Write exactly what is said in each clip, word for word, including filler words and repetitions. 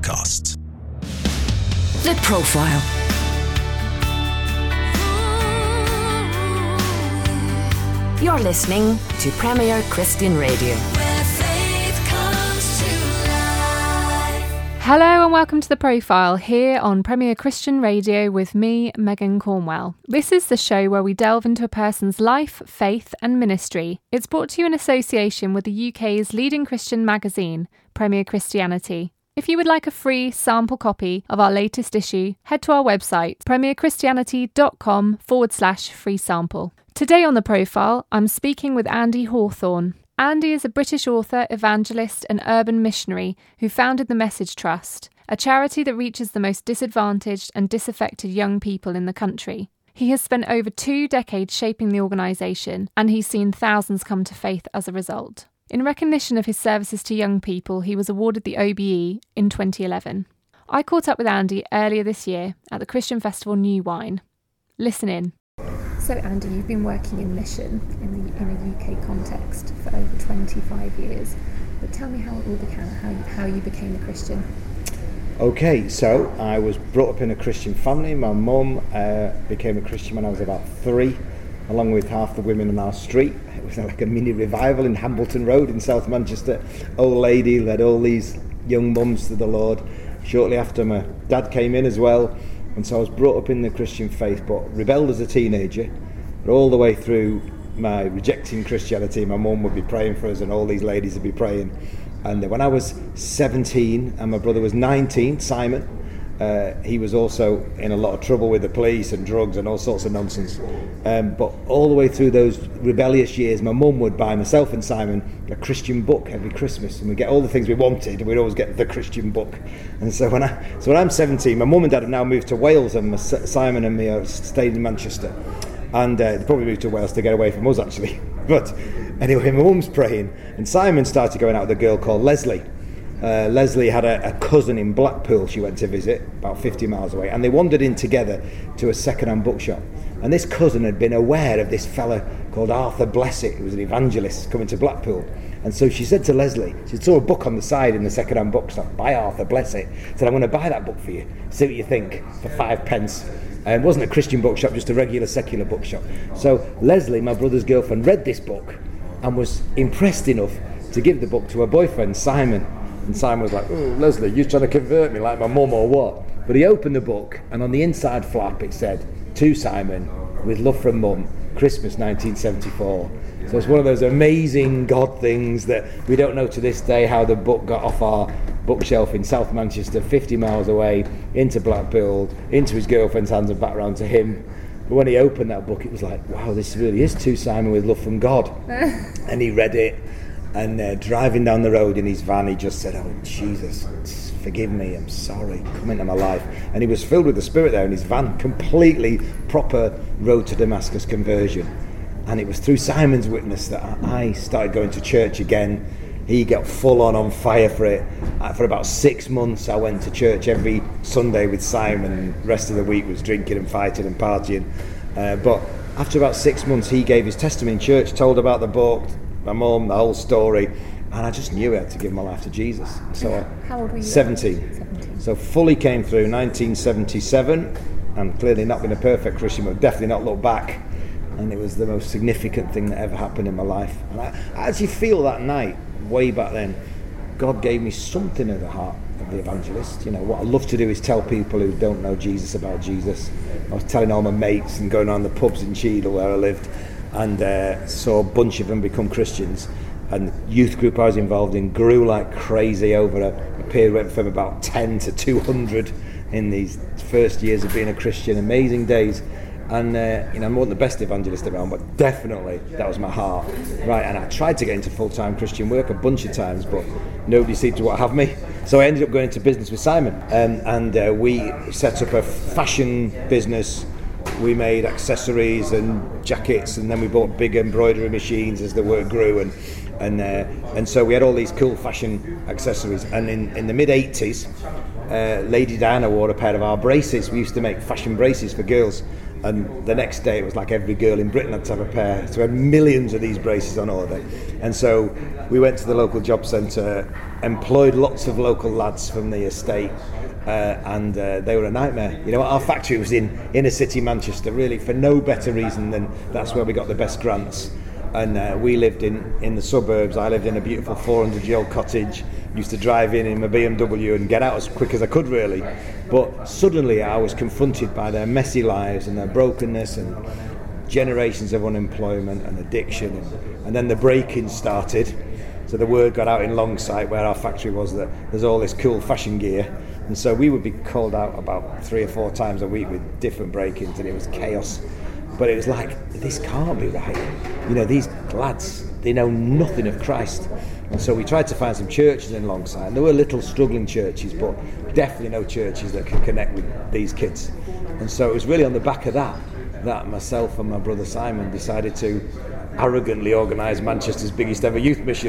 Podcasts. The Profile. You're listening to Premier Christian Radio. Where faith comes to life. Hello and welcome to The Profile here on Premier Christian Radio with me, Megan Cornwell. This is the show where we delve into a person's life, faith and ministry. It's brought to you in association with the U K's leading Christian magazine, Premier Christianity. If you would like a free sample copy of our latest issue, head to our website, premierchristianity.com forward slash free sample. Today on The Profile, I'm speaking with Andy Hawthorne. Andy is a British author, evangelist and urban missionary who founded the Message Trust, a charity that reaches the most disadvantaged and disaffected young people in the country. He has spent over two decades shaping the organisation, and he's seen thousands come to faith as a result. In recognition of his services to young people, he was awarded the O B E in twenty eleven. I caught up with Andy earlier this year at the Christian festival New Wine. Listen in. So Andy, you've been working in mission in, the, in a U K context for over twenty-five years. But tell me how it all began, how you, how you became a Christian. Okay, so I was brought up in a Christian family. My mum uh, became a Christian when I was about three, along with half the women on our street. It was like a mini revival in Hambleton Road in South Manchester. Old lady led all these young mums to the Lord. Shortly after, my dad came in as well. And so I was brought up in the Christian faith, but rebelled as a teenager. But all the way through my rejecting Christianity, my mum would be praying for us and all these ladies would be praying. And when I was seventeen and my brother was nineteen, Simon, uh, he was also in a lot of trouble with the police and drugs and all sorts of nonsense. Um, but all the way through those rebellious years, my mum would buy myself and Simon a Christian book every Christmas, and we'd get all the things we wanted, and we'd always get the Christian book. And so when I, so when I'm seventeen, my mum and dad have now moved to Wales, and my, Simon and me are staying in Manchester. And uh, they probably moved to Wales to get away from us, actually. But anyway, my mum's praying, and Simon started going out with a girl called Leslie. Uh, Leslie had a, a cousin in Blackpool she went to visit, about fifty miles away, and they wandered in together to a second-hand bookshop. And this cousin had been aware of this fella called Arthur Blessett, who was an evangelist coming to Blackpool. And so she said to Leslie, she saw a book on the side in the second-hand bookshop by Arthur Blessett. Said, I'm going to buy that book for you, see what you think, for five pence. And it wasn't a Christian bookshop, just a regular secular bookshop. So Leslie, my brother's girlfriend, read this book and was impressed enough to give the book to her boyfriend, Simon. And Simon was like, oh, Leslie, you're trying to convert me like my mum or what? But he opened the book, and on the inside flap it said, to Simon, with love from mum, Christmas nineteen seventy-four. So it's one of those amazing God things that we don't know to this day how the book got off our bookshelf in South Manchester, fifty miles away, into Blackpool, into his girlfriend's hands and back round to him. But when he opened that book, it was like, wow, this really is to Simon with love from God. And he read it, and uh, driving down the road in his van, he just said, oh, Jesus, forgive me, I'm sorry, come into my life. And he was filled with the Spirit there in his van, completely proper road to Damascus conversion. And it was through Simon's witness that I started going to church again. He got full on on fire for it. For about six months I went to church every Sunday with Simon, and the rest of the week was drinking and fighting and partying. Uh, but after about six months he gave his testimony in church, told about the book, my mum, the whole story, and I just knew I had to give my life to Jesus. So How old were you? seventeen. seventeen. So fully came through nineteen seventy-seven, and clearly not been a perfect Christian, but definitely not looked back. And it was the most significant thing that ever happened in my life. And I, I actually feel that night, way back then, God gave me something in the heart of the evangelist. You know, what I love to do is tell people who don't know Jesus about Jesus. I was telling all my mates and going around the pubs in Cheadle where I lived, and uh, saw a bunch of them become Christians. And the youth group I was involved in grew like crazy over a, a period, went from about ten to two hundred in these first years of being a Christian. Amazing days. And uh, you know, I wasn't the best evangelist around, but definitely that was my heart, right? And I tried to get into full-time Christian work a bunch of times, but nobody seemed to want to have me. So I ended up going into business with Simon, um, and uh, we set up a fashion business. We made accessories and jackets, and then we bought big embroidery machines as the work grew, and and uh, and so we had all these cool fashion accessories. And in, in the mid eighties, uh, Lady Diana wore a pair of our braces. We used to make fashion braces for girls. And the next day it was like every girl in Britain had to have a pair. So we had millions of these braces on order. And so we went to the local job centre, employed lots of local lads from the estate, uh, and uh, they were a nightmare. You know, our factory was in inner city Manchester, really, for no better reason than that's where we got the best grants. And uh, we lived in, in the suburbs. I lived in a beautiful four hundred year old cottage, used to drive in in my B M W and get out as quick as I could, really. But suddenly I was confronted by their messy lives and their brokenness and generations of unemployment and addiction. And, and then the break-in started. So the word got out in Longsight, where our factory was, that there's all this cool fashion gear. And so we would be called out about three or four times a week with different break-ins, and it was chaos. But it was like, this can't be right. You know, these lads, they know nothing of Christ. And so we tried to find some churches in Longsight. And there were little struggling churches, but definitely no churches that could connect with these kids. And so it was really on the back of that, that myself and my brother Simon decided to arrogantly organise Manchester's biggest ever youth mission.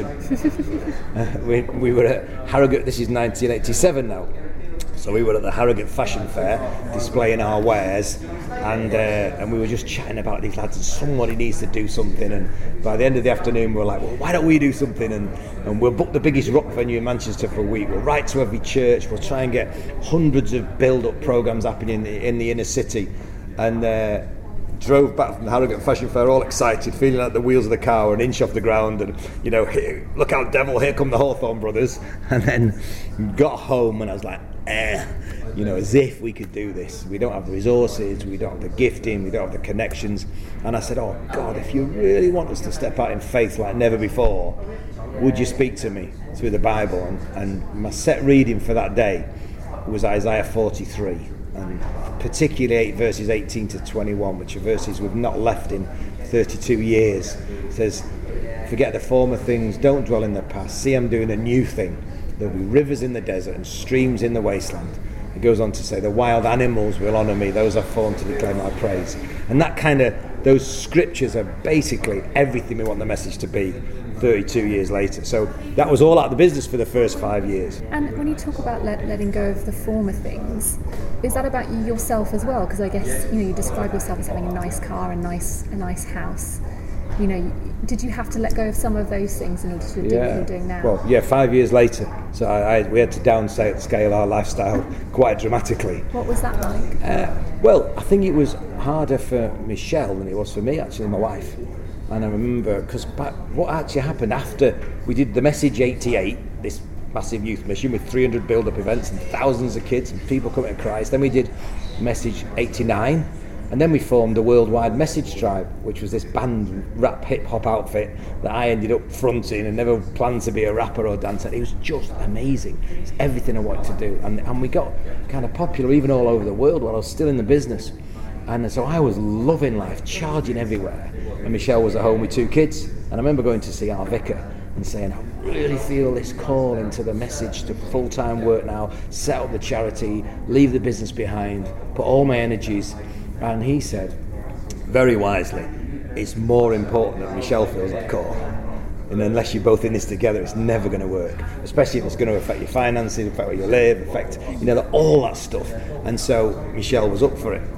uh, we, we were at Harrogate, this is nineteen eighty-seven now. So we were at the Harrogate Fashion Fair displaying our wares, and uh, and we were just chatting about these lads, and somebody needs to do something. And by the end of the afternoon we were like, well, why don't we do something, and, and we'll book the biggest rock venue in Manchester for a week, we'll write to every church, we'll try and get hundreds of build-up programmes happening in the, in the inner city. And uh, drove back from the Harrogate Fashion Fair all excited, feeling like the wheels of the car were an inch off the ground, and you know, here, look out devil, here come the Hawthorne brothers. And then got home and I was like, eh, you know, as if we could do this. We don't have the resources, we don't have the gifting, we don't have the connections. And I said, oh God, if you really want us to step out in faith like never before, would you speak to me through the Bible? And, and my set reading for that day was Isaiah forty-three, and particularly verses eighteen to twenty-one, which are verses we've not left in thirty-two years. It says, forget the former things, don't dwell in the past, see I'm doing a new thing. There'll be rivers in the desert and streams in the wasteland. It goes on to say, the wild animals will honour me, those I've formed to declare my praise. And that kind of, those scriptures are basically everything we want the message to be thirty-two years later. So that was all out of the business for the first five years. And when you talk about let, letting go of the former things, is that about you yourself as well? Because I guess, you know, you describe yourself as having a nice car, a nice a nice house. You know, did you have to let go of some of those things in order to do yeah. what you're doing now? Well, yeah, five years later. So I, I, we had to downscale our lifestyle quite dramatically. What was that like? Uh, well, I think it was harder for Michelle than it was for me, actually, my wife. And I remember, because what actually happened after we did the Message eighty-eight, this massive youth mission with three hundred build-up events and thousands of kids and people coming to Christ. Then we did Message eighty-nine, and then we formed a worldwide Message Tribe, which was this band rap hip-hop outfit that I ended up fronting and never planned to be a rapper or dancer. It was just amazing. It's everything I wanted to do. And, and we got kind of popular even all over the world while I was still in the business. And so I was loving life, charging everywhere. And Michelle was at home with two kids. And I remember going to see our vicar and saying, I really feel this call into the Message to full-time work now, set up the charity, leave the business behind, put all my energies. And he said, very wisely, it's more important that Michelle feels that call. And unless you're both in this together, it's never going to work. Especially if it's going to affect your finances, affect where you live, affect, you know, all that stuff. And so Michelle was up for it.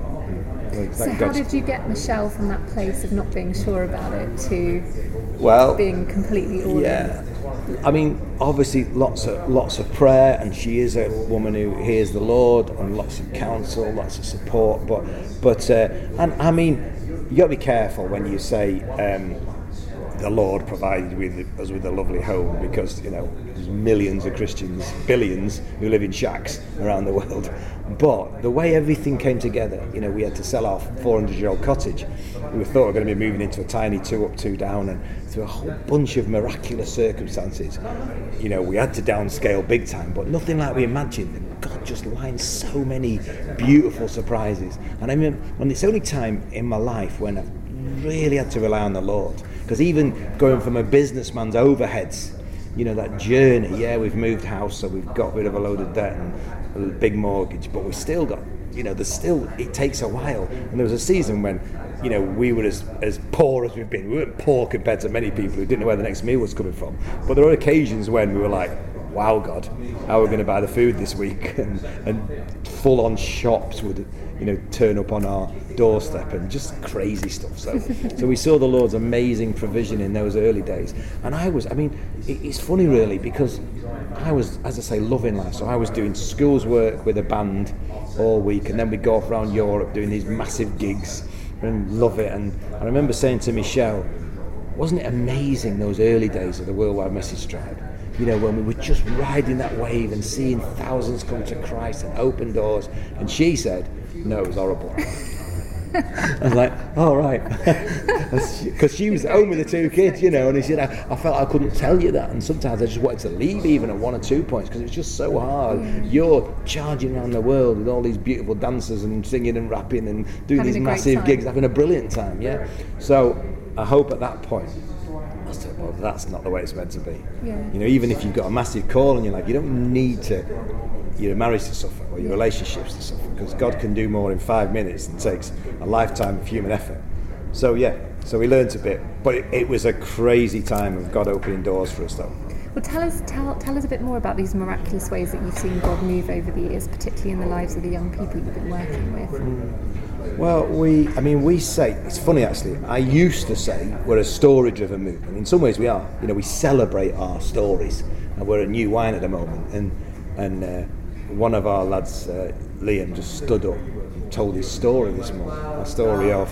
So how did you get Michelle from that place of not being sure about it to well, being completely all yeah. in? I mean, obviously lots of lots of prayer, and she is a woman who hears the Lord, and lots of counsel, lots of support. But but uh, and I mean, you got to be careful when you say um, the Lord provided with us with a lovely home, because you know there's millions of Christians, billions, who live in shacks around the world. But the way everything came together, you know, we had to sell our four hundred year old cottage. We thought we were going to be moving into a tiny two up, two down, and through a whole bunch of miraculous circumstances, you know, we had to downscale big time, but nothing like we imagined. And God just lined so many beautiful surprises. And I mean, when it's the only time in my life when I've really had to rely on the Lord, because even going from a businessman's overheads, you know, that journey, yeah, we've moved house, so we've got rid of a load of debt and a big mortgage, but we still got, you know, there's still, it takes a while. And there was a season when, you know, we were as, as poor as we've been. We weren't poor compared to many people who didn't know where the next meal was coming from. But there were occasions when we were like, wow, God, how are we going to buy the food this week? And, and full-on shops would, you know, turn up on our doorstep and just crazy stuff. So, so we saw the Lord's amazing provision in those early days. And I was, I mean, it, it's funny really, because I was, as I say, loving life. So I was doing schools work with a band all week, and then we'd go off around Europe doing these massive gigs and love it. And I remember saying to Michelle, wasn't it amazing those early days of the Worldwide Message Tribe? You know, when we were just riding that wave and seeing thousands come to Christ and open doors. And she said, no, it was horrible. I was like, all right. Because she was at home with the two kids, you know, and he said, I, I felt I couldn't tell you that. And sometimes I just wanted to leave even at one or two points because it was just so hard. Mm. You're charging around the world with all these beautiful dancers and singing and rapping and doing having these massive gigs, having a brilliant time, yeah? So I hope at that point, I said, well, that's not the way it's meant to be. Yeah. You know, even if you've got a massive call and you're like, you don't need to, your marriage to suffer or your relationships to suffer, because God can do more in five minutes than takes a lifetime of human effort. So yeah, so we learned a bit, but it, it was a crazy time of God opening doors for us though. Well, tell us, tell, tell us a bit more about these miraculous ways that you've seen God move over the years, particularly in the lives of the young people you've been working with. Mm. Well, we, I mean, we say, it's funny actually, I used to say we're a story-driven movement. In some ways we are. You know, we celebrate our stories, and we're at New Wine at the moment, and and uh, one of our lads, uh, Liam, just stood up and told his story this morning, a story of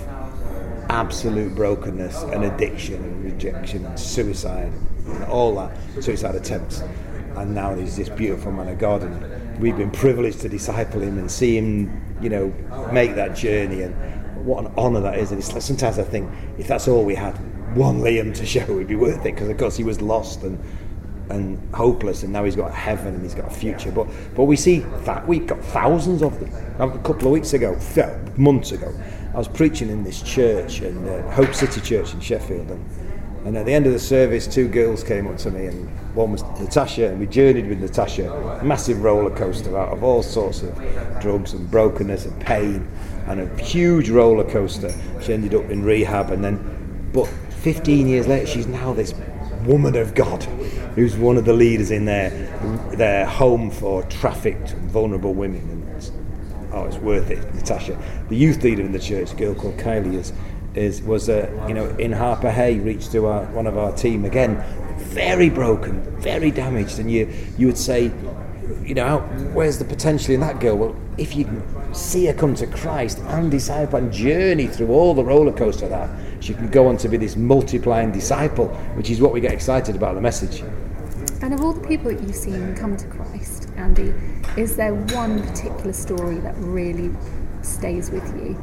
absolute brokenness and addiction and rejection and suicide and all that, suicide attempts. And now he's this beautiful man of God, and we've been privileged to disciple him and see him, you know, make that journey. And what an honour that is. And it's like, sometimes I think if that's all we had, one Liam to show, it'd be worth it, because of course he was lost and and hopeless, and now he's got heaven and he's got a future. But but we see that we've got thousands of them. A couple of weeks ago, months ago, I was preaching in this church, in uh, Hope City Church in Sheffield, and, and at the end of the service, two girls came up to me, and one was Natasha, and we journeyed with Natasha, massive roller coaster out of all sorts of drugs and brokenness and pain, and a huge roller coaster. She ended up in rehab, and then, but fifteen years later, she's now this woman of God, who's one of the leaders in their their home for trafficked and vulnerable women. And it's, oh, it's worth it, Natasha. The youth leader in the church, a girl called Kylie, is is was uh, you know in Harper Hay, reached to our, one of our team again, very broken, very damaged, and you you would say, you know, where's the potential in that girl? Well, if you can see her come to Christ and disciple and journey through all the roller coaster of that, she can go on to be this multiplying disciple, which is what we get excited about the message. And of all the people that you've seen come to Christ, Andy, is there one particular story that really stays with you?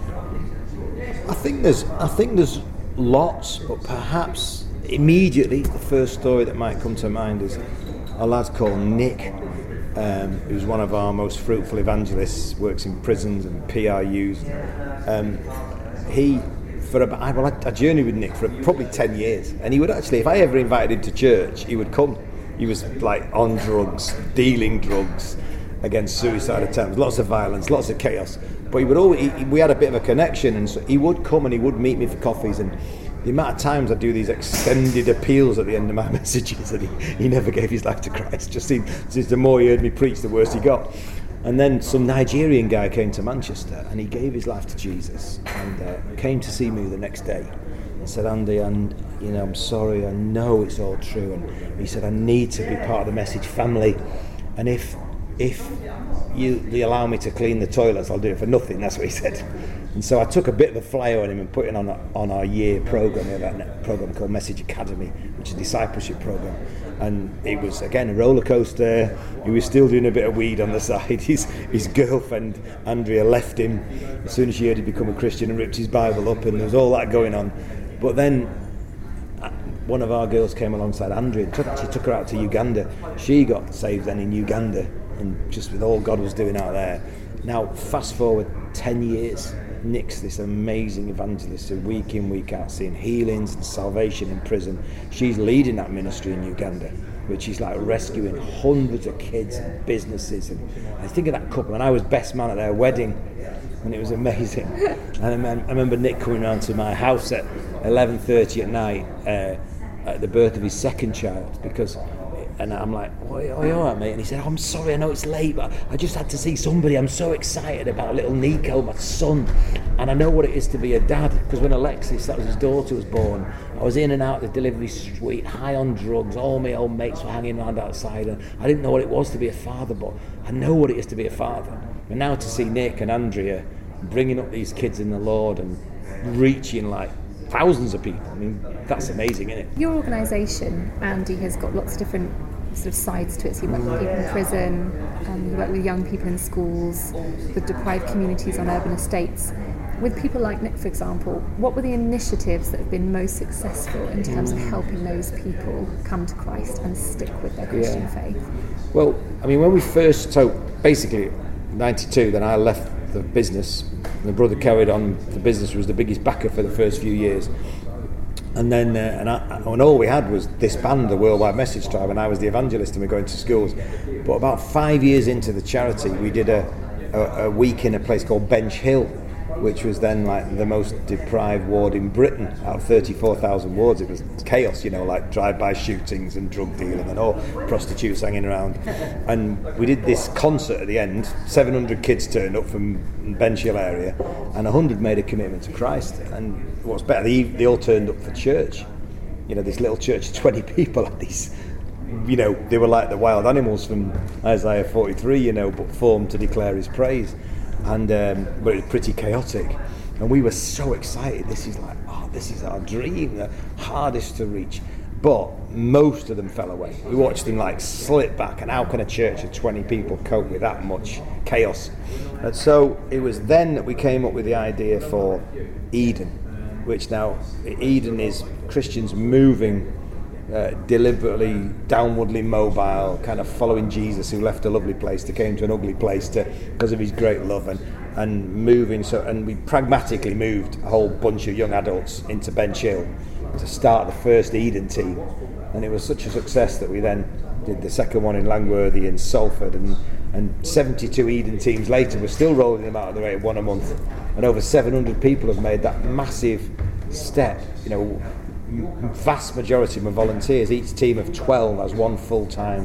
I think there's, I think there's lots, but perhaps immediately the first story that might come to mind is a lad called Nick, um, who's one of our most fruitful evangelists, works in prisons and P R Us. Um, he, for about, I, well, I, I journeyed with Nick for probably ten years, and he would actually, if I ever invited him to church, he would come. He was like on drugs, dealing drugs, against suicide attempts, lots of violence, lots of chaos. But he would always, he, we had a bit of a connection, and so he would come and he would meet me for coffees. And the amount of times I do these extended appeals at the end of my messages, and he, he never gave his life to Christ. Just seemed, just the more he heard me preach, the worse he got. And then some Nigerian guy came to Manchester, and he gave his life to Jesus, and uh, came to see me the next day, and said, Andy, and you know, I'm sorry, I know it's all true. And he said, I need to be part of the Message family, and if if you, you allow me to clean the toilets, I'll do it for nothing. That's what he said. And so I took a bit of a flyer on him and put it on a, on our year program. We have a program called Message Academy, which is a discipleship program. And it was, again, a roller coaster. He was still doing a bit of weed on the side. His his girlfriend, Andrea, left him as soon as she heard he'd become a Christian and ripped his Bible up, and there was all that going on. But then one of our girls came alongside Andrea and actually took her out to Uganda. She got saved then in Uganda, and just with all God was doing out there. Now, fast forward ten years, Nick's this amazing evangelist who week in, week out, seeing healings and salvation in prison. She's leading that ministry in Uganda, which is like rescuing hundreds of kids and businesses. And I think of that couple, and I was best man at their wedding, and it was amazing. And I remember Nick coming round to my house at eleven thirty at night uh, at the birth of his second child, because And I'm like, oh, are you all right, mate? And he said, oh, I'm sorry, I know it's late, but I just had to see somebody. I'm so excited about little Nico, my son. And I know what it is to be a dad, because when Alexis, that was his daughter, was born, I was in and out of the delivery suite, high on drugs. All my old mates were hanging around outside, and I didn't know what it was to be a father, but I know what it is to be a father. And now to see Nick and Andrea bringing up these kids in the Lord and reaching like thousands of people, I mean, that's amazing, isn't it? Your organisation, Andy, has got lots of different sort of sides to it. So you work with people in prison, um, you work with young people in schools, with deprived communities on urban estates. With people like Nick, for example, what were the initiatives that have been most successful in terms of helping those people come to Christ and stick with their Christian Yeah. faith? Well, I mean, when we first, so basically ninety-two, then I left the business. My brother carried on the business, was the biggest backer for the first few years. And then, uh, and, I, and all we had was this band, the Worldwide Message Tribe, and I was the evangelist, and we were going to schools. But about five years into the charity, we did a, a, a week in a place called Bench Hill, which was then like the most deprived ward in Britain, out of thirty-four thousand wards. It was chaos, you know, like drive-by shootings and drug dealing and all prostitutes hanging around. And we did this concert at the end. seven hundred kids turned up from Bench Hill area, and one hundred made a commitment to Christ. And what's better, they, they all turned up for church. You know, this little church of twenty people had these, you know, they were like the wild animals from Isaiah forty-three, you know, but formed to declare his praise. And um, but it was pretty chaotic, and we were so excited. This is like, oh, this is our dream, the hardest to reach. But most of them fell away. We watched them like slip back, and how can a church of twenty people cope with that much chaos? And so it was then that we came up with the idea for Eden, which now Eden is Christians moving Uh, deliberately downwardly mobile, kind of following Jesus, who left a lovely place to came to an ugly place to because of his great love, and and moving. So, and we pragmatically moved a whole bunch of young adults into Bench Hill to start the first Eden team, and it was such a success that we then did the second one in Langworthy and Salford, and and seventy-two Eden teams later we're still rolling them out at the rate of one a month, and over seven hundred people have made that massive step. You know, vast majority of them are volunteers. Each team of twelve has one full-time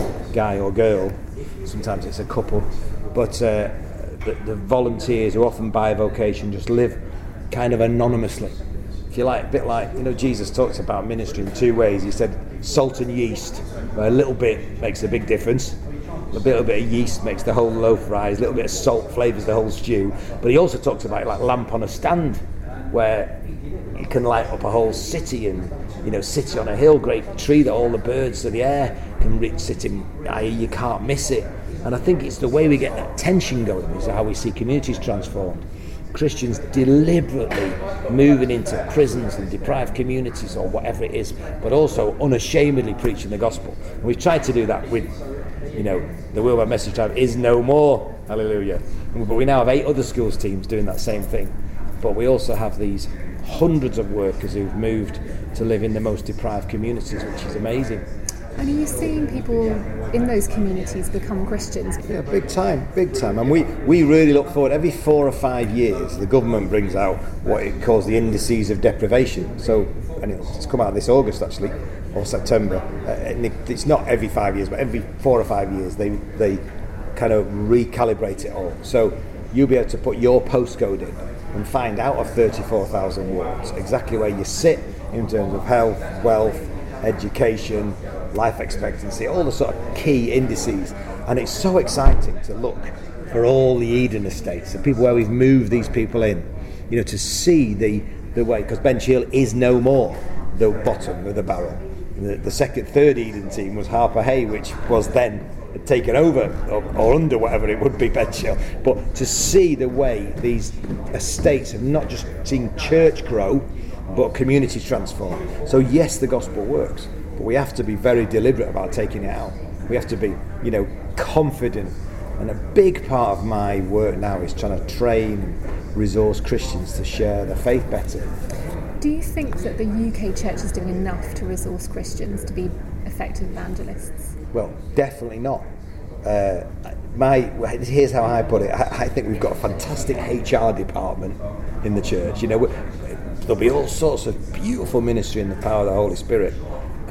guy or girl. Sometimes it's a couple, but uh, the, the volunteers, who often by vocation just live kind of anonymously, if you like, a bit like, you know, Jesus talks about ministry in two ways. He said salt and yeast, where a little bit makes a big difference. A little bit of yeast makes the whole loaf rise, a little bit of salt flavours the whole stew. But he also talks about it like lamp on a stand, where you can light up a whole city, and, you know, city on a hill, great tree that all the birds of the air can reach, sit in, that is, you can't miss it. And I think it's the way we get that tension going is how we see communities transformed. Christians deliberately moving into prisons and deprived communities or whatever it is, but also unashamedly preaching the gospel. And we've tried to do that with, you know, the Worldwide Message Tribe is no more, hallelujah. But we now have eight other schools teams doing that same thing. But we also have these hundreds of workers who've moved to live in the most deprived communities, which is amazing. And are you seeing people in those communities become Christians? Yeah, big time, big time. And we, we really look forward. Every four or five years, the government brings out what it calls the indices of deprivation. So, and it's come out this August actually, or September. Uh, and it's not every five years, but every four or five years they they kind of recalibrate it all. So you'll be able to put your postcode in and find out of thirty-four thousand wards exactly where you sit in terms of health, wealth, education, life expectancy, all the sort of key indices. And it's so exciting to look for all the Eden estates, the people where we've moved these people in, you know, to see the, the way, because Bench Hill is no more the bottom of the barrel. The, the second, third Eden team was Harper Hay, which was then taken over or, or under whatever it would be, Bench Hill. But to see the way these estates have not just seen church grow, but communities transform. So yes, the gospel works, but we have to be very deliberate about taking it out. We have to be, you know, confident. And a big part of my work now is trying to train and resource Christians to share their faith better. Do you think that the U K church is doing enough to resource Christians to be effective evangelists? Well, definitely not. Uh, my here's how I put it. I, I think we've got a fantastic H R department in the church. You know, there'll be all sorts of beautiful ministry in the power of the Holy Spirit. Uh,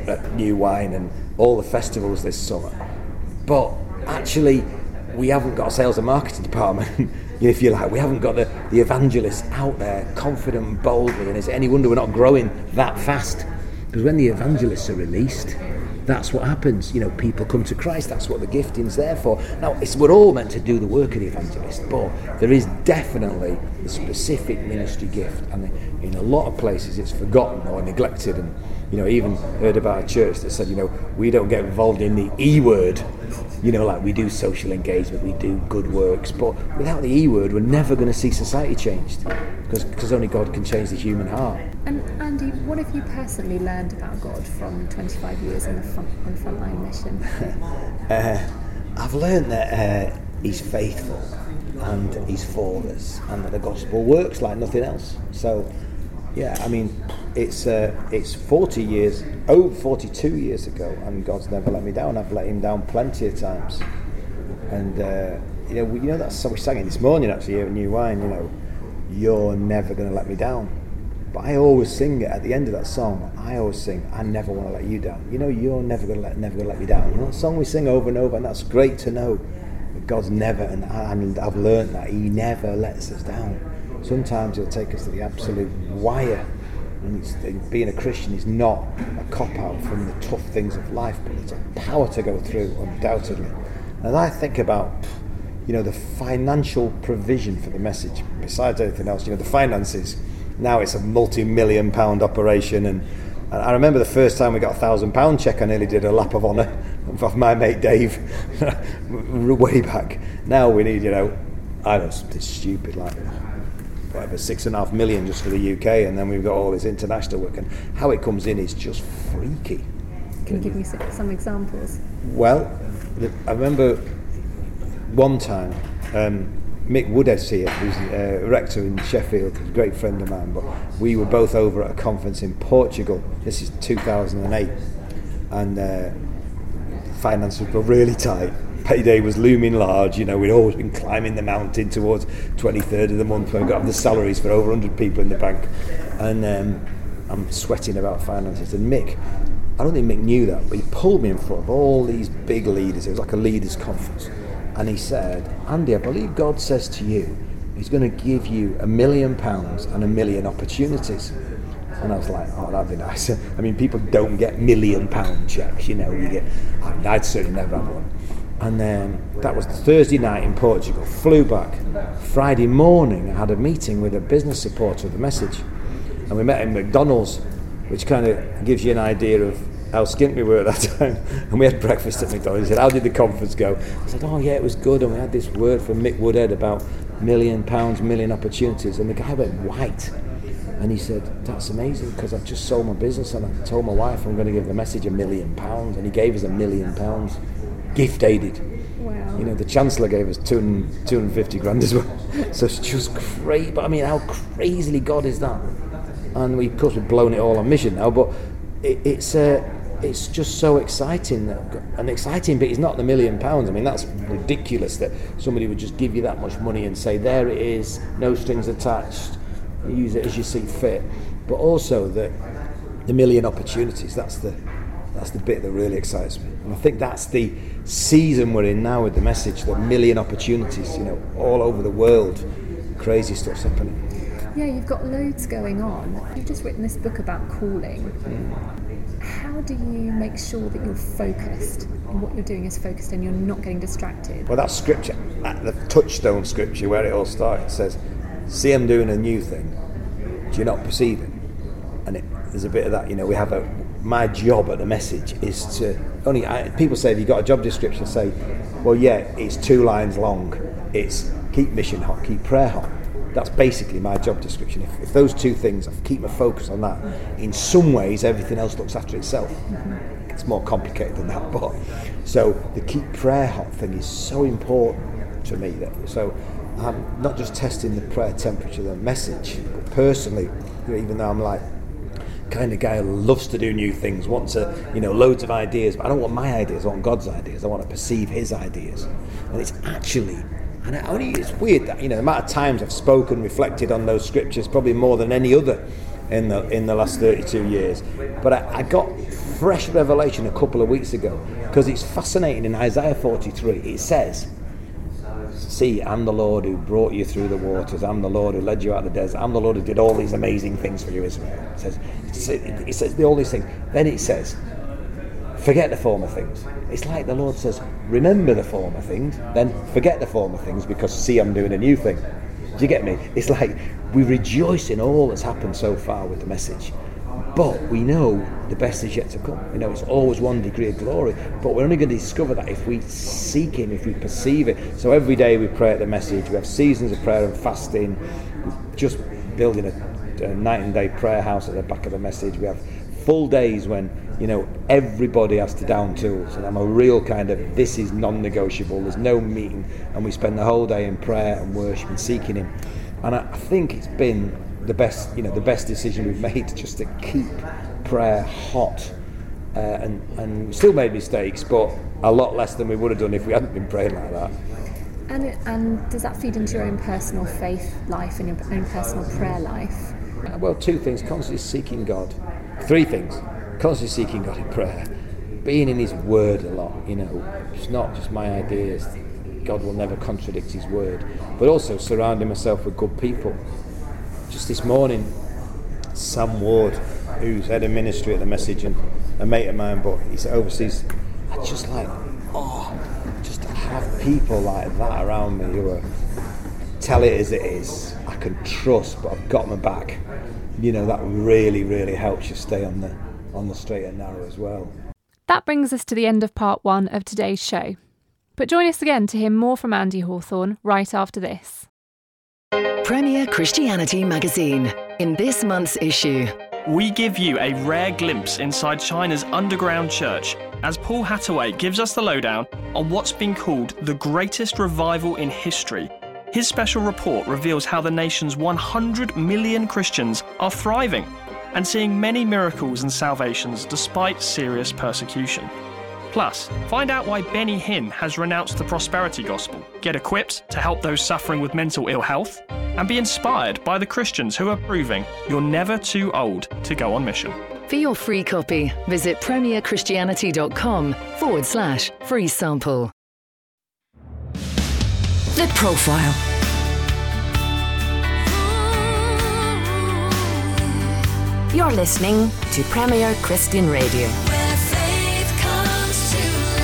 at New Wine and all the festivals this summer. But actually, we haven't got a sales and marketing department, if you like. We haven't got the, the evangelists out there, confident and boldly, and is it any wonder we're not growing that fast? Because when the evangelists are released, that's what happens. You know, people come to Christ. That's what the gifting's there for. Now, it's, we're all meant to do the work of the evangelist, but there is definitely the specific ministry gift, and in a lot of places it's forgotten or neglected. And you know, I even heard about a church that said, you know, we don't get involved in the E word. You know, like we do social engagement, we do good works, but without the E word, we're never going to see society changed, because because only God can change the human heart. And Andy, what have you personally learned about God from twenty-five years in the front, in the frontline mission? uh, I've learned that uh, He's faithful and He's for us, and that the gospel works like nothing else. So, yeah, I mean, it's uh, it's forty years, oh, forty-two years ago, and God's never let me down. I've let Him down plenty of times, and uh, you know, we, you know that song we sang it this morning actually here at New Wine. You know, you're never going to let me down. But I always sing it at the end of that song. I always sing, I never want to let you down. You know, you're never going to let, never going to let me down. You know, that song we sing over and over, and that's great to know. That God's never, and, I, and I've learned that He never lets us down. Sometimes He'll take us to the absolute wire. And it's, being a Christian is not a cop-out from the tough things of life, but it's a power to go through, undoubtedly. And I think about, you know, the financial provision for the message. Besides anything else, you know, the finances. Now it's a multi-million pound operation, and, and I remember the first time we got a thousand pound check, I nearly did a lap of honour off my mate Dave way back. Now we need, you know, I know, something stupid like whatever, six and a half million just for the U K, and then we've got all this international work, and how it comes in is just freaky. Can you give me some, some examples? Well, I remember one time, um, Mick Woodhead's here, who's a uh, rector in Sheffield, a great friend of mine, but we were both over at a conference in Portugal. This is two thousand eight, and uh, finances were really tight. Payday was looming large. You know, we'd always been climbing the mountain towards twenty-third of the month when we got the salaries for over one hundred people in the bank, and um, I'm sweating about finances. And Mick, I don't think Mick knew that, but he pulled me in front of all these big leaders. It was like a leaders' conference. And he said, Andy, I believe God says to you, He's going to give you a million pounds and a million opportunities. And I was like, oh, that'd be nice. I mean, people don't get million pound checks, you know. You get, I mean, I'd certainly never had one. And then that was the Thursday night in Portugal. Flew back. Friday morning, I had a meeting with a business supporter of the message. And we met in McDonald's, which kind of gives you an idea of how skint we were at that time. And we had breakfast at McDonald's. He said, how did the conference go? I said, oh yeah, it was good. And we had this word from Mick Woodhead about million pounds, million opportunities. And the guy went white. And he said, that's amazing, because I've just sold my business and I told my wife I'm going to give the message a million pounds. And he gave us a million pounds, gift aided. Wow. You know, the Chancellor gave us two hundred fifty grand as well. So it's just crazy. But I mean, how crazily God is that? And we, of course, we've blown it all on mission now, but it, it's uh, it's just so exciting. And the exciting bit is not the million pounds. I mean, that's ridiculous that somebody would just give you that much money and say, there it is, no strings attached, use it as you see fit. But also the the million opportunities, that's the that's the bit that really excites me. And I think that's the season we're in now with the message, the million opportunities, you know, all over the world. Crazy stuff's happening. Yeah, you've got loads going on. You've just written this book about calling. Mm. How do you make sure that you're focused and what you're doing is focused and you're not getting distracted? Well, that scripture, that, the touchstone scripture where it all starts, says, see, I'm doing a new thing. Do you not perceive it? And it, there's a bit of that, you know, we have a, my job at the message is to, only I, people say, if you've got a job description, say, well, yeah, it's two lines long. It's keep mission hot, keep prayer hot. That's basically my job description. If, if those two things, I keep my focus on that, in some ways everything else looks after itself. Mm-hmm. It's more complicated than that, but so the keep prayer hot thing is so important to me. That, so I'm not just testing the prayer temperature of the message, but personally, you know, even though I'm like kind of guy who loves to do new things, wants to, you know, loads of ideas, but I don't want my ideas, I want God's ideas. I want to perceive His ideas. And it's actually, and I only, it's weird that, you know, the amount of times I've spoken, reflected on those scriptures, probably more than any other in the in the last thirty-two years. But I, I got fresh revelation a couple of weeks ago, because it's fascinating. In Isaiah forty-three, it says, see, I'm the Lord who brought you through the waters. I'm the Lord who led you out of the desert. I'm the Lord who did all these amazing things for you, Israel. It says, it says all these things. Then it says, forget the former things. It's like the Lord says, remember the former things, then forget the former things, because see, I'm doing a new thing. Do you get me? It's like we rejoice in all that's happened so far with the message, but we know the best is yet to come. You know, it's always one degree of glory, but we're only going to discover that if we seek Him, if we perceive it. So every day we pray at the message. We have seasons of prayer and fasting. We're just building a, a night and day prayer house at the back of the message. We have full days when, you know, everybody has to down tools, and I'm a real kind of, this is non-negotiable, there's no meeting, and we spend the whole day in prayer and worship and seeking Him. And I, I think it's been the best, you know, the best decision we've made, just to keep prayer hot, uh, and and we still made mistakes, but a lot less than we would have done if we hadn't been praying like that. And and does that feed into your own personal faith life and your own personal prayer life? Well, two things: constantly seeking God. Three things: constantly seeking God in prayer, being in His Word a lot. You know, it's not just my ideas. God will never contradict His Word, but also surrounding myself with good people. Just this morning, Sam Ward, who's head of ministry at the Message and a mate of mine, but he's overseas. I just like, oh, just to have people like that around me who are, tell it as it is. I can trust, but I've got my back. You know, that really, really helps you stay on the on the straight and narrow as well. That brings us to the end of part one of today's show. But join us again to hear more from Andy Hawthorne right after this. Premier Christianity Magazine. In this month's issue, we give you a rare glimpse inside China's underground church as Paul Hattaway gives us the lowdown on what's been called the greatest revival in history. His special report reveals how the nation's one hundred million Christians are thriving and seeing many miracles and salvations despite serious persecution. Plus, find out why Benny Hinn has renounced the prosperity gospel, get equipped to help those suffering with mental ill health, and be inspired by the Christians who are proving you're never too old to go on mission. for your free copy, visit premierchristianity.com forward slash free sample. The Profile. You're listening to Premier Christian Radio. Where faith comes to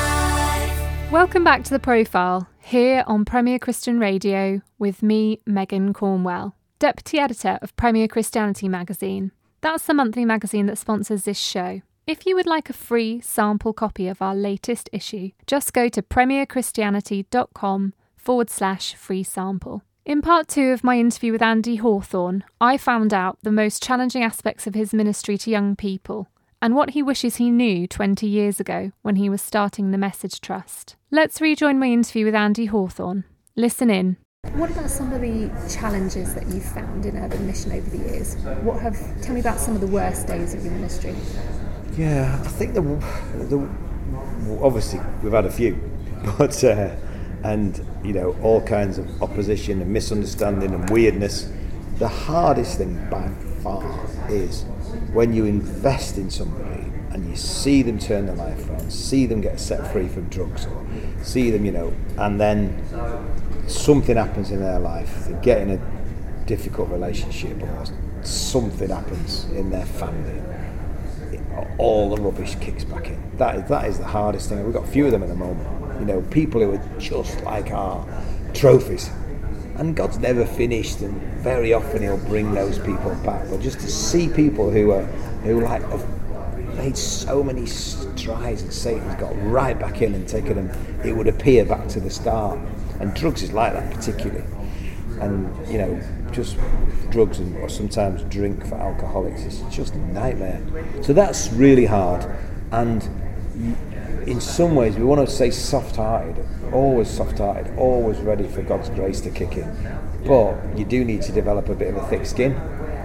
life. Welcome back to The Profile, here on Premier Christian Radio with me, Megan Cornwell, Deputy Editor of Premier Christianity Magazine. That's the monthly magazine that sponsors this show. If you would like a free sample copy of our latest issue, just go to premierchristianity.com forward slash free sample. In part two of my interview with Andy Hawthorne, I found out the most challenging aspects of his ministry to young people and what he wishes he knew twenty years ago when he was starting the Message Trust. Let's rejoin my interview with Andy Hawthorne. Listen in. What about some of the challenges that you've found in urban mission over the years? What have? Tell me about some of the worst days of your ministry. Yeah, I think the, the obviously we've had a few, but uh, and you know all kinds of opposition and misunderstanding and weirdness. The hardest thing by far is when you invest in somebody and you see them turn their life around, see them get set free from drugs, or see them, you know, and then something happens in their life, they get in a difficult relationship or something happens in their family, all the rubbish kicks back in. That is, that is the hardest thing. We've got a few of them at the moment, you know, people who are just like our trophies. And God's never finished, and very often He'll bring those people back. But just to see people who are, who like have made so many strides and Satan's got right back in and taken them, it would appear, back to the start. And drugs is like that particularly. And, you know, just drugs and or sometimes drink for alcoholics is just a nightmare. So that's really hard. And in some ways we want to say soft-hearted, always soft-hearted, always ready for God's grace to kick in. But you do need to develop a bit of a thick skin.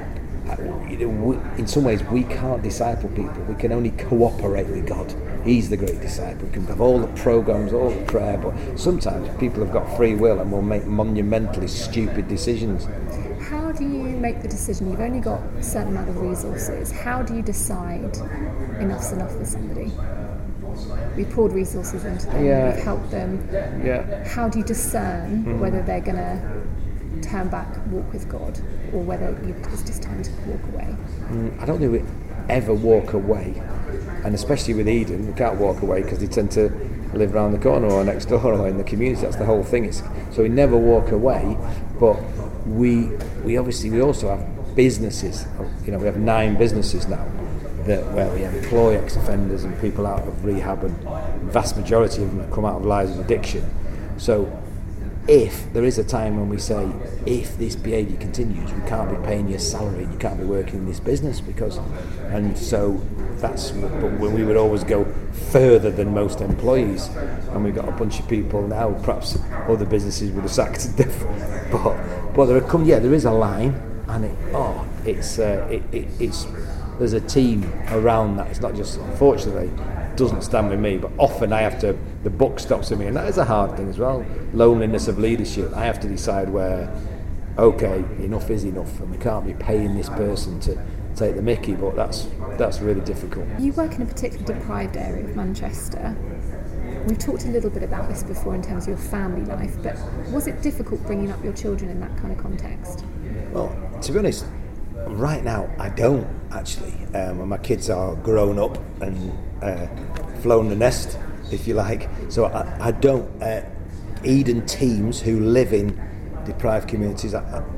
In some ways we can't disciple people, we can only cooperate with God. He's the great disciple. We can have all the programs, all the prayer, but sometimes people have got free will and will make monumentally stupid decisions. How do you make the decision? You've only got a certain amount of resources. How do you decide enough's enough for somebody? We've poured resources into them, Yeah. we've helped them. Yeah. How do you discern Mm-hmm. whether they're going to turn back, walk with God, or whether you, it's just time to walk away? I don't think we ever walk away, and especially with Eden, we can't walk away because they tend to live around the corner or next door or in the community. That's the whole thing. It's, so we never walk away, but we we obviously we also have businesses. You know, we have nine businesses now that where we employ ex-offenders and people out of rehab, and the vast majority of them have come out of lives of addiction. So if there is a time when we say, if this behaviour continues, we can't be paying your salary and you can't be working in this business, because, and so that's, but when we would always go further than most employees, and we've got a bunch of people now, perhaps other businesses would have sacked different, but, but there come, yeah, there is a line, and it, oh, it's, uh, it, it, it's, there's a team around that. It's not just, unfortunately, doesn't stand with me, but often I have to, the buck stops with me, and that is a hard thing as well. Loneliness of leadership. I have to decide where, okay, enough is enough, and we can't be paying this person to take the mickey, but that's that's really difficult. You work in a particularly deprived area of Manchester. We've talked a little bit about this before in terms of your family life, but was it difficult bringing up your children in that kind of context? Well, to be honest, right now I don't actually. Um, my kids are grown up and uh, flown the nest, if you like. So I, I don't. Uh, Eden teams who live in deprived communities, I, I,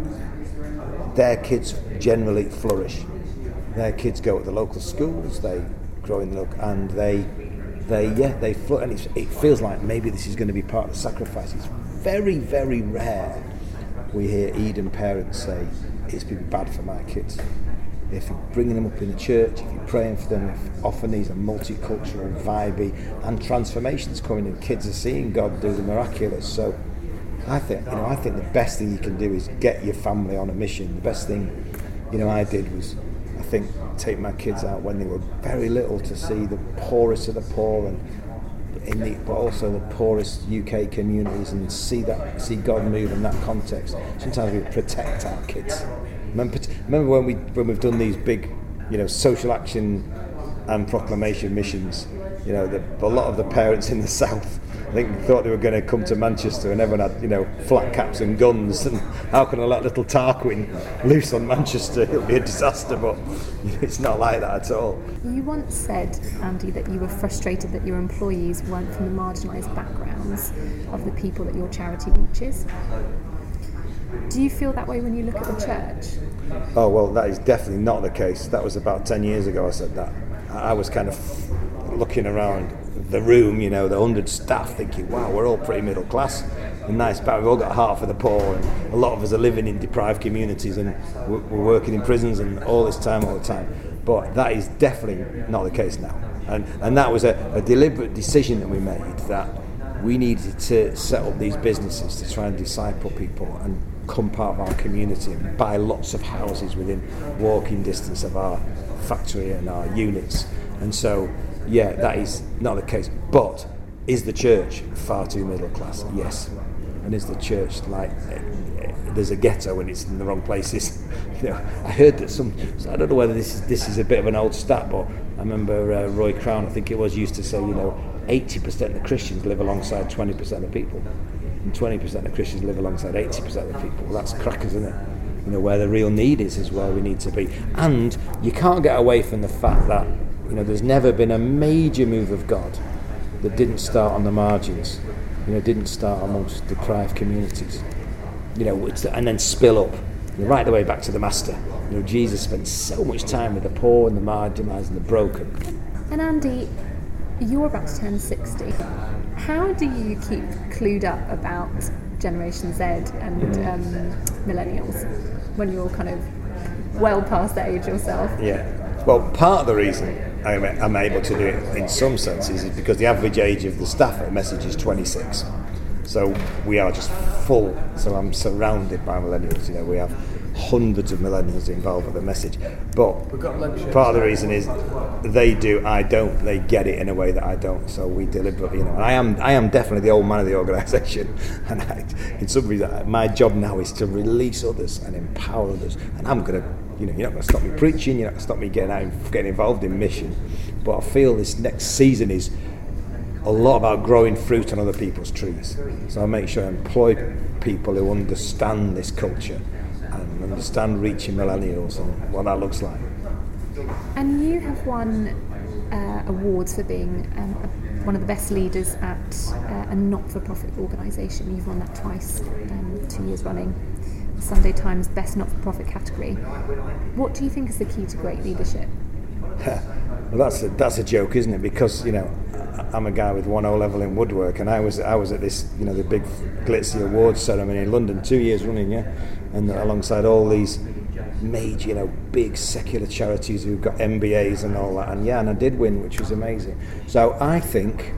their kids generally flourish. Their kids go to the local schools. They grow in the local, and they, they yeah, they flourish. And it's, it feels like maybe this is going to be part of the sacrifice. It's very, very rare we hear Eden parents say, it's been bad for my kids. If you're bringing them up in the church, if you're praying for them, if often these are multicultural, vibey, and transformations coming in, kids are seeing God do the miraculous. So I think, you know, I think the best thing you can do is get your family on a mission. The best thing, you know, I did was, I think, take my kids out when they were very little to see the poorest of the poor, and in the, but also the poorest U K communities, and see that, see God move in that context. Sometimes we protect our kids. Remember, remember when we when we've done these big, you know, social action and proclamation missions. You know, the, a lot of the parents in the south, I think, thought they were going to come to Manchester, and everyone had, you know, flat caps and guns. And how can I let little Tarquin loose on Manchester? It'll be a disaster. But you know, it's not like that at all. You once said, Andy, that you were frustrated that your employees weren't from the marginalised backgrounds of the people that your charity reaches. Do you feel that way when you look at the church? Oh, well, that is definitely not the case. That was about ten years ago I said that. I was kind of looking around the room, you know, the hundred staff, thinking, wow, we're all pretty middle class and nice, but we've all got a heart for the poor, and a lot of us are living in deprived communities, and we're, we're working in prisons and all this time, all the time. But that is definitely not the case now. And and that was a, a deliberate decision that we made, that we needed to set up these businesses to try and disciple people and become part of our community and buy lots of houses within walking distance of our factory and our units. And so, yeah, that is not the case. But is the church far too middle class? Yes. And is the church like, there's a ghetto and it's in the wrong places? You know, I heard that some, so I don't know whether this is this is a bit of an old stat, but I remember uh, Roy Crown, I think it was, used to say, you know, eighty percent of Christians live alongside twenty percent of people, and twenty percent of Christians live alongside eighty percent of people. Well, that's crackers, isn't it? You know, where the real need is is where we need to be. And you can't get away from the fact that, you know, there's never been a major move of God that didn't start on the margins, you know, didn't start amongst deprived communities, you know, it's, and then spill up, you know, right the way back to the Master. You know, Jesus spent so much time with the poor and the marginalised and the broken. And Andy, you're about to turn sixty. How do you keep clued up about Generation Z and um, millennials when you're kind of well past that age yourself? Yeah. Well, part of the reason I'm, I'm able to do it in some senses is because the average age of the staff at Message is twenty-six. So we are just full. So I'm surrounded by millennials. You know, we have hundreds of millennials involved with the message. But part of the reason is they do, I don't. They get it in a way that I don't. So we deliberately, you know. And I am, I am definitely the old man of the organisation. And I, in some ways, my job now is to release others and empower others. And I'm going to, you know, you're not going to stop me preaching. You're not going to stop me getting out, getting involved in mission. But I feel this next season is a lot about growing fruit on other people's trees. So I make sure I employ people who understand this culture and understand reaching millennials and what that looks like. And you have won uh, awards for being um, a, one of the best leaders at uh, a not-for-profit organisation. You've won that twice, um, two years running. The Sunday Times Best Not-for-Profit category. What do you think is the key to great leadership? Well, that's a, that's a joke, isn't it? Because, you know, I'm a guy with one O level in woodwork, and I was I was at this, you know, the big glitzy awards ceremony in London two years running, yeah, and alongside all these major, you know, big secular charities who've got M B As and all that, and yeah, and I did win, which was amazing. So I think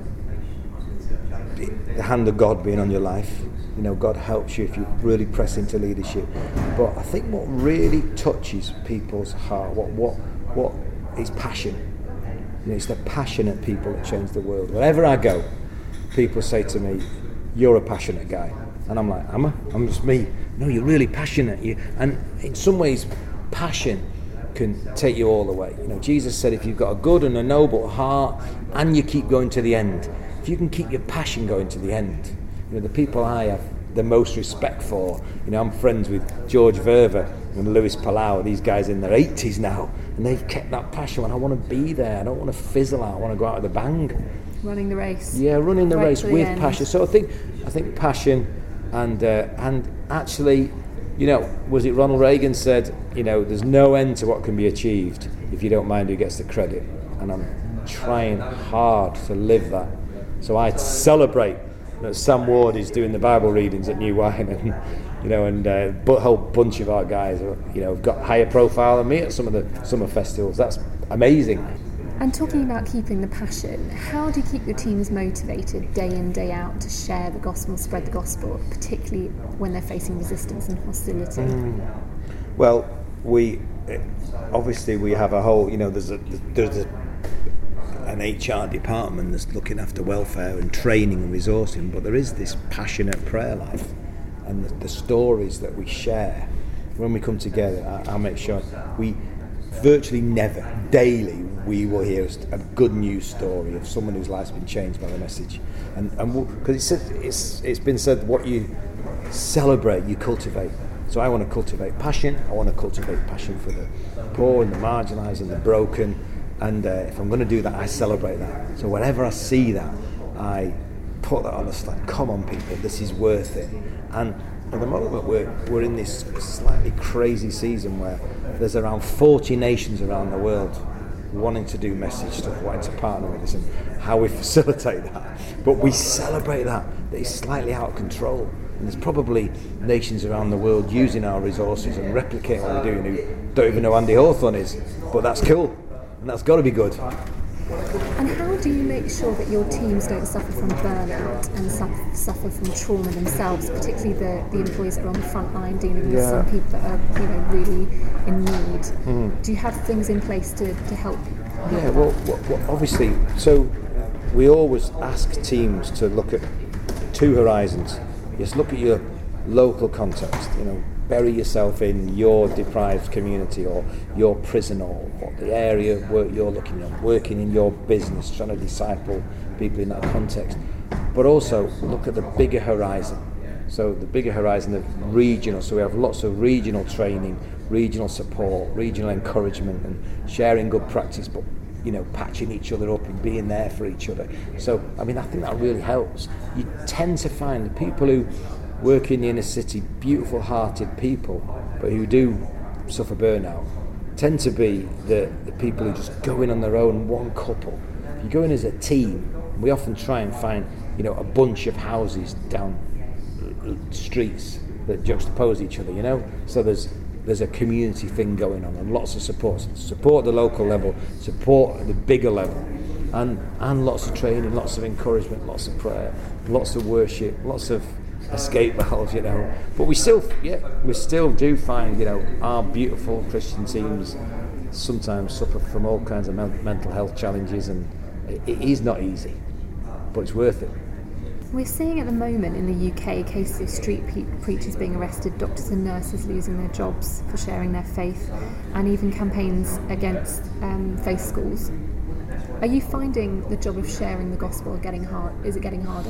the hand of God being on your life, you know, God helps you if you really press into leadership. But I think what really touches people's heart, what what what is passion. You know, it's the passionate people that change the world. Wherever I go, people say to me, "You're a passionate guy," and I'm like, "Am I? I'm just me." No, you're really passionate. You, and in some ways, passion can take you all the way. You know, Jesus said, if you've got a good and a noble heart, and you keep going to the end, if you can keep your passion going to the end, you know, the people I have the most respect for. You know, I'm friends with George Verver and Lewis Palau, these guys in their eighties now, and they've kept that passion. And I want to be there. I don't want to fizzle out. I want to go out with a bang. Running the race. Yeah, running the right race with passion. So I think, I think passion, and uh, and actually, you know, was it Ronald Reagan said, you know, there's no end to what can be achieved if you don't mind who gets the credit. And I'm trying hard to live that. So I celebrate that Sam Ward is doing the Bible readings at New Wine, and you know, and uh, a whole bunch of our guys, you know, have got higher profile than me at some of the summer festivals. That's amazing. And talking about keeping the passion, how do you keep your teams motivated day in, day out to share the gospel, spread the gospel, particularly when they're facing resistance and hostility? Mm. Well, we obviously we have a whole, you know, there's a there's a an H R department that's looking after welfare and training and resourcing, but there is this passionate prayer life and the, the stories that we share. When we come together, I, I'll make sure we virtually never, daily, we will hear a good news story of someone whose life's been changed by the message. And and because we'll, it's, it's it's been said, what you celebrate, you cultivate. So I want to cultivate passion. I want to cultivate passion for the poor and the marginalised and the broken. And uh, if I'm going to do that, I celebrate that. So whenever I see that, I put that on the stand. Come on, people, this is worth it. And at the moment, we're we're in this slightly crazy season where there's around forty nations around the world wanting to do message stuff, wanting to partner with us, and how we facilitate that. But we celebrate that. That is slightly out of control. And there's probably nations around the world using our resources and replicating what we're doing who don't even know Andy Hawthorne is. But that's cool. And that's got to be good. And how do you make sure that your teams don't suffer from burnout and suffer, suffer from trauma themselves, particularly the, the employees that are on the front line dealing with yeah. some people that are, you know, really in need? Mm. Do you have things in place to, to help? Yeah, well, well, well, obviously, so we always ask teams to look at two horizons. Just look at your local context, you know, bury yourself in your deprived community or your prison or what the area of work you're looking at, working in your business, trying to disciple people in that context. But also look at the bigger horizon. So the bigger horizon of regional, so we have lots of regional training, regional support, regional encouragement and sharing good practice, but you know, patching each other up and being there for each other. So, I mean, I think that really helps. You tend to find the people who work in the inner city, beautiful hearted people, but who do suffer burnout, tend to be the, the people who just go in on their own, one couple. If you go in as a team, we often try and find, you know, a bunch of houses down streets that juxtapose each other, you know? So there's there's a community thing going on and lots of support. Support the local level, support the bigger level, and and lots of training, lots of encouragement, lots of prayer, lots of worship, lots of escape valves, you know. But we still, yeah, we still do find, you know, our beautiful Christian teams sometimes suffer from all kinds of men- mental health challenges, and it, it is not easy, but it's worth it. We're seeing at the moment in the U K cases of street pe- preachers being arrested, doctors and nurses losing their jobs for sharing their faith, and even campaigns against um, faith schools. Are you finding the job of sharing the gospel getting hard? Is it getting harder?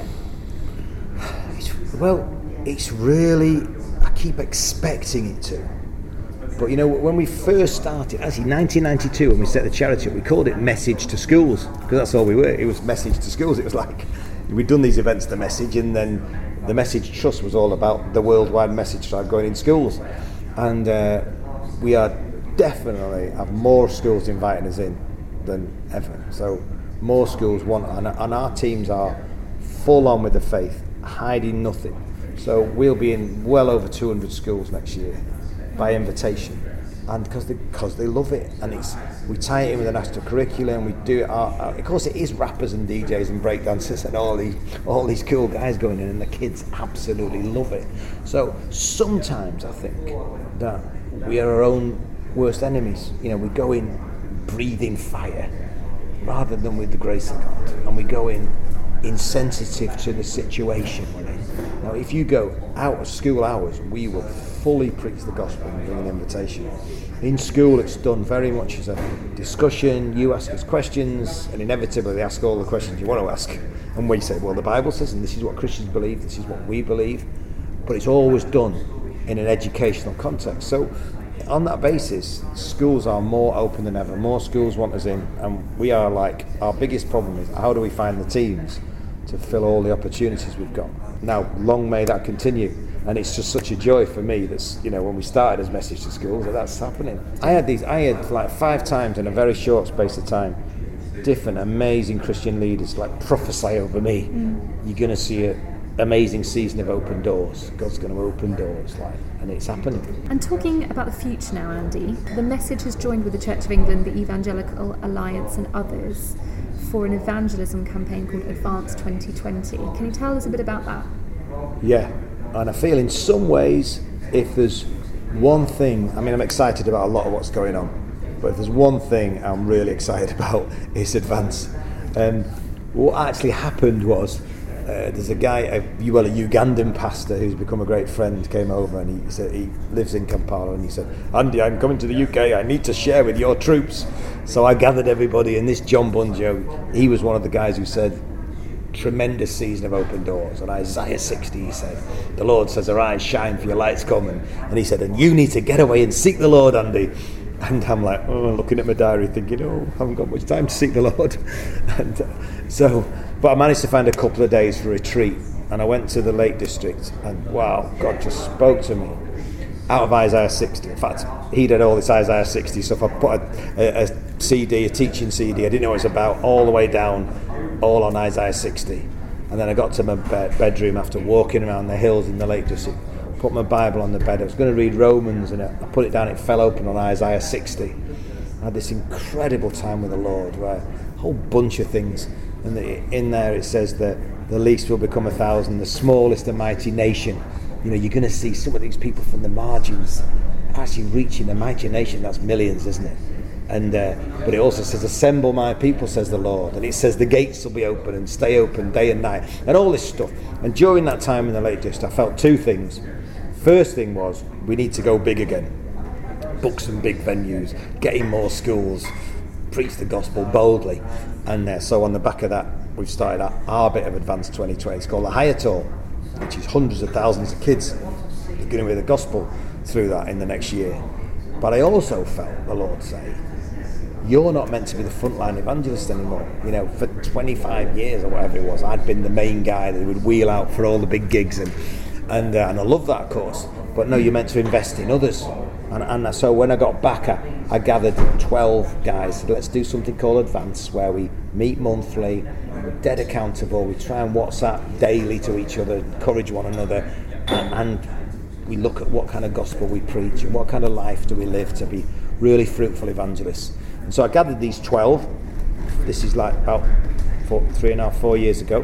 Well, it's really, I keep expecting it to. But you know, when we first started, actually nineteen ninety-two, when we set the charity up, we called it Message to Schools, because that's all we were. It was Message to Schools. It was like, we'd done these events, the Message, and then the Message Trust was all about the worldwide message drive going in schools. And uh, we are definitely have more schools inviting us in than ever. So more schools want, and, and our teams are full on with the faith, hiding nothing. So we'll be in well over two hundred schools next year by invitation, and because they, because they love it, and it's we tie it in with the national curriculum. We do it. Our, our, of course, it is rappers and D Js and breakdancers and all these all these cool guys going in, and the kids absolutely love it. So sometimes I think that we are our own worst enemies. You know, we go in breathing fire rather than with the grace of God, and we go in insensitive to the situation we're in. Now, if you go out of school hours, we will fully preach the gospel and bring an invitation. In school, it's done very much as a discussion. You ask us questions, and inevitably they ask all the questions you want to ask. And we say, well, the Bible says, and this is what Christians believe, this is what we believe. But it's always done in an educational context. So on that basis, schools are more open than ever. More schools want us in, and we are like, our biggest problem is how do we find the teams to fill all the opportunities we've got. Now, long may that continue, and it's just such a joy for me that's, you know, when we started as Message to Schools, that that's happening. I had these, I had like five times in a very short space of time, different amazing Christian leaders like prophesy over me. Mm. You're going to see an amazing season of open doors. God's going to open doors, like, and it's happening. And talking about the future now, Andy, the Message has joined with the Church of England, the Evangelical Alliance and others for an evangelism campaign called Advance twenty twenty. Can you tell us a bit about that? Yeah, and I feel in some ways, if there's one thing, I mean, I'm excited about a lot of what's going on, but if there's one thing I'm really excited about, it's Advance. Um, what actually happened was, Uh, there's a guy, a, well, a Ugandan pastor who's become a great friend, came over, and he said he lives in Kampala, and he said, Andy, I'm coming to the U K, I need to share with your troops. So I gathered everybody, and this John Bunjo, he was one of the guys who said, tremendous season of open doors. And Isaiah sixty, he said, the Lord says, arise, shine, for your light's coming. And he said, and you need to get away and seek the Lord, Andy. And I'm like, oh, looking at my diary thinking, oh, I haven't got much time to seek the Lord. and uh, so, but I managed to find a couple of days for a retreat, and I went to the Lake District, and wow, God just spoke to me out of Isaiah sixty. In fact, he did all this Isaiah sixty stuff. I put a, a, a C D, a teaching C D, I didn't know what it was about, all the way down, all on Isaiah sixty. And then I got to my be- bedroom after walking around the hills in the Lake District, put my Bible on the bed. I was going to read Romans, and I put it down, it fell open on Isaiah sixty. I had this incredible time with the Lord, where a whole bunch of things, and the, in there it says that the least will become a thousand, the smallest a mighty nation. You know, you're going to see some of these people from the margins actually reaching a mighty nation. That's millions, isn't it? And uh, but it also says, assemble my people, says the Lord. And it says the gates will be open and stay open day and night, and all this stuff. And during that time in the Lake District, I felt two things. First thing was, we need to go big again. Book some big venues, get in more schools, preach the gospel boldly. And uh, so on the back of that, we've started our, our bit of Advance twenty twenty. It's called the Higher Tour, which is hundreds of thousands of kids that are going to hear the gospel through that in the next year. But I also felt the Lord say, you're not meant to be the frontline evangelist anymore. You know, for twenty-five years or whatever it was, I'd been the main guy that would wheel out for all the big gigs, and and uh, and I love that, of course. But no, you're meant to invest in others. And, and so when I got back, I, I gathered twelve guys. Said, let's do something called Advance, where we meet monthly, we're dead accountable, we try and WhatsApp daily to each other, encourage one another, and, and we look at what kind of gospel we preach and what kind of life do we live to be really fruitful evangelists. And so I gathered these twelve. This is like about four, three and a half, four years ago.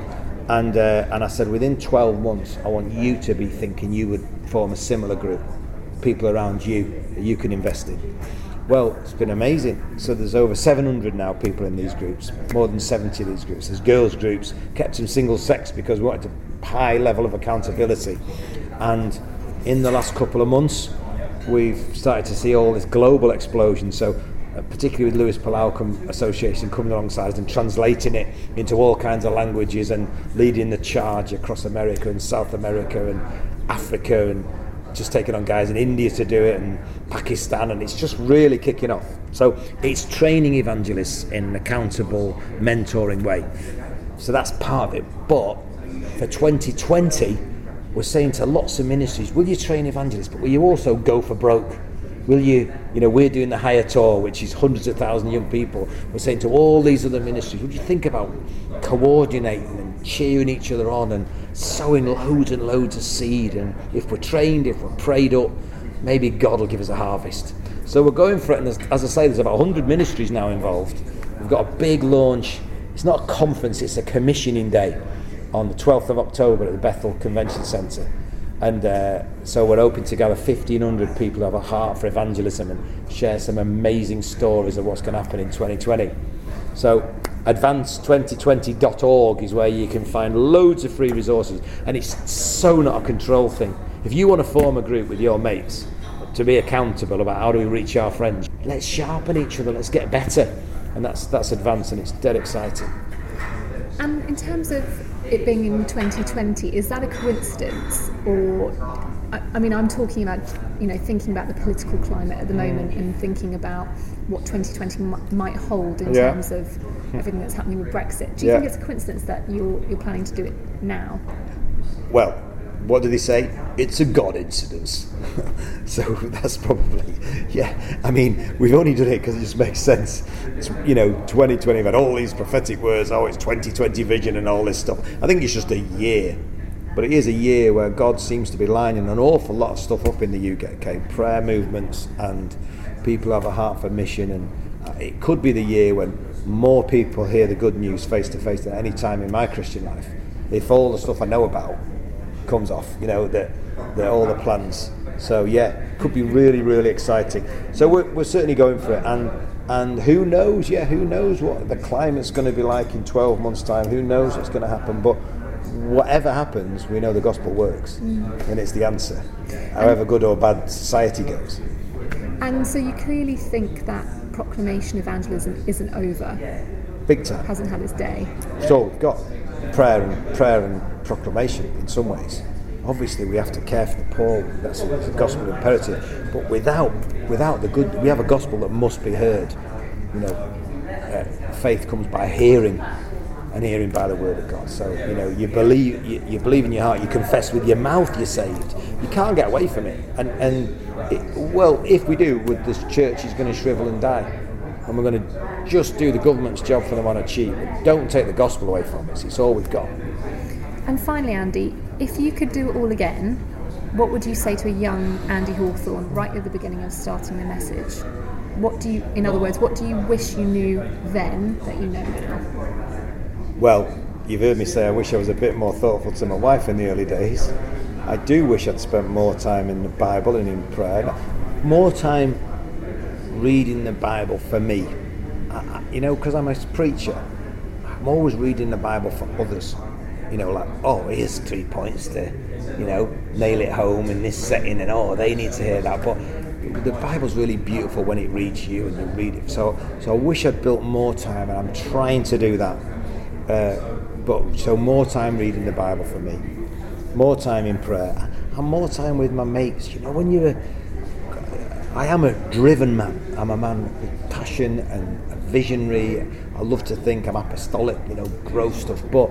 And uh, and I said, within twelve months, I want you to be thinking you would form a similar group, people around you that you can invest in. Well, it's been amazing. So there's over seven hundred now people in these groups, more than seventy of these groups. There's girls' groups, kept them single sex because we wanted a high level of accountability. And in the last couple of months, we've started to see all this global explosion. So uh, particularly with Lewis Palau com- Association coming alongside and translating it into all kinds of languages and leading the charge across America and South America and Africa, and just taking on guys in India to do it, and Pakistan, and it's just really kicking off. So it's training evangelists in an accountable, mentoring way. So that's part of it. But for twenty twenty, we're saying to lots of ministries, will you train evangelists, but will you also go for broke? Will you, you know, we're doing the Higher Tour, which is hundreds of thousands of young people. We're saying to all these other ministries, would you think about coordinating and cheering each other on and sowing loads and loads of seed? And if we're trained, if we're prayed up, maybe God will give us a harvest. So we're going for it, and as, as I say, there's about one hundred ministries now involved. We've got a big launch. It's not a conference, it's a commissioning day on the twelfth of October at the Bethel Convention Centre. And uh, so we're hoping to gather fifteen hundred people who have a heart for evangelism and share some amazing stories of what's going to happen in twenty twenty. So advance twenty twenty dot org is where you can find loads of free resources, and it's so not a control thing. If you want to form a group with your mates to be accountable about how do we reach our friends, let's sharpen each other, let's get better, and that's that's advance, and it's dead exciting. And in terms of it being in twenty twenty, is that a coincidence, or I, I mean I'm talking about, you know, thinking about the political climate at the moment and thinking about what twenty twenty m- might hold in Yeah. terms of everything that's happening with Brexit. Do you Yeah. think it's a coincidence that you're you're planning to do it now? Well, what do they say? It's a God incidence. So that's probably, yeah. I mean, we've only done it because it just makes sense. It's, you know, twenty twenty, we've had all these prophetic words, oh, it's twenty twenty vision and all this stuff. I think it's just a year. But it is a year where God seems to be lining an awful lot of stuff up in the U K, okay? Prayer movements, and people have a heart for mission, and it could be the year when more people hear the good news face to face than any time in my Christian life. If all the stuff I know about comes off, you know, that all the plans. So yeah, could be really, really exciting. So we're, we're certainly going for it, and and who knows? Yeah, who knows what the climate's going to be like in twelve months' time? Who knows what's going to happen? But whatever happens, we know the gospel works, mm. and it's the answer, however good or bad society goes. And so you clearly think that proclamation evangelism isn't over. Big time. Hasn't had its day. So we've got prayer and prayer and proclamation in some ways. Obviously, we have to care for the poor. That's a, that's a gospel imperative. But without without the good, we have a gospel that must be heard. You know, uh, faith comes by hearing, and hearing by the word of God. So you know, you believe, you, you believe in your heart, you confess with your mouth, you're saved. You can't get away from it. And and it, well, if we do, with this church is going to shrivel and die, and we're going to just do the government's job for them on a cheap. Don't take the gospel away from us. It's all we've got. And finally, Andy, if you could do it all again, what would you say to a young Andy Hawthorne right at the beginning of starting the message? What do you, in other words, what do you wish you knew then that you know now? Well, you've heard me say I wish I was a bit more thoughtful to my wife in the early days. I do wish I'd spent more time in the Bible and in prayer. More time reading the Bible for me. I, I, you know, because I'm a preacher, I'm always reading the Bible for others. You know, like, oh, here's three points to, you know, nail it home in this setting, and oh, they need to hear that. But the Bible's really beautiful when it reads you and you read it. So, so I wish I'd built more time, and I'm trying to do that. Uh, but so more time reading the Bible for me, more time in prayer, and more time with my mates. You know, when you're, a, I am a driven man. I'm a man with passion and a visionary. I love to think I'm apostolic. You know, grow stuff, but.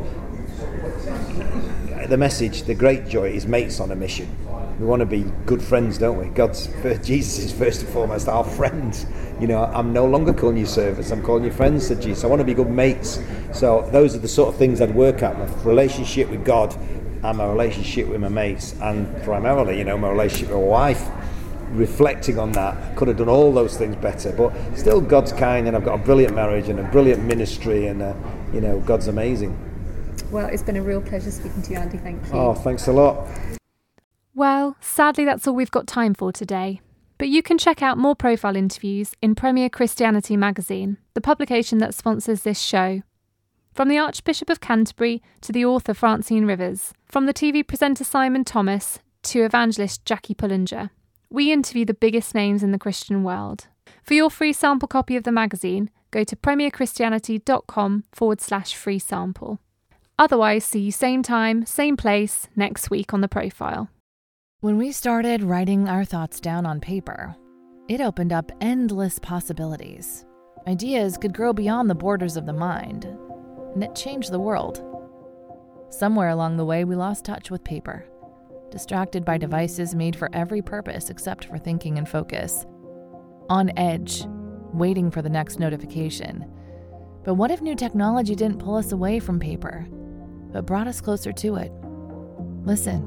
The message, the great joy is mates on a mission. We want to be good friends, don't we? God's Jesus is first and foremost our friends. You know, I'm no longer calling you servants, I'm calling you friends, said Jesus. I want to be good mates. So those are the sort of things I'd work at. My relationship with God and my relationship with my mates, and primarily, you know, my relationship with my wife. Reflecting on that, could have done all those things better, but still God's kind, and I've got a brilliant marriage and a brilliant ministry, and uh, you know, God's amazing. Well, it's been a real pleasure speaking to you, Andy. Thank you. Oh, thanks a lot. Well, sadly, that's all we've got time for today. But you can check out more profile interviews in Premier Christianity magazine, the publication that sponsors this show. From the Archbishop of Canterbury to the author Francine Rivers, from the T V presenter Simon Thomas to evangelist Jackie Pullinger, we interview the biggest names in the Christian world. For your free sample copy of the magazine, go to premierchristianity.com forward slash free sample. Otherwise, see you same time, same place, next week on The Profile. When we started writing our thoughts down on paper, it opened up endless possibilities. Ideas could grow beyond the borders of the mind, and it changed the world. Somewhere along the way, we lost touch with paper, distracted by devices made for every purpose except for thinking and focus. On edge, waiting for the next notification. But what if new technology didn't pull us away from paper, but brought us closer to it? Listen.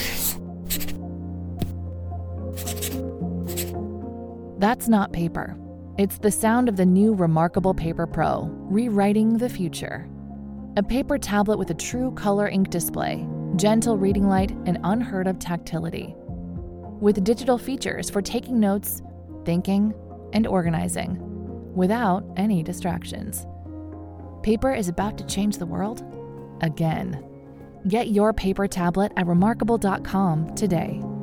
That's not paper. It's the sound of the new Remarkable Paper Pro, rewriting the future. A paper tablet with a true color ink display, gentle reading light, and unheard of tactility. With digital features for taking notes, thinking, and organizing, without any distractions. Paper is about to change the world again. Get your paper tablet at remarkable dot com today.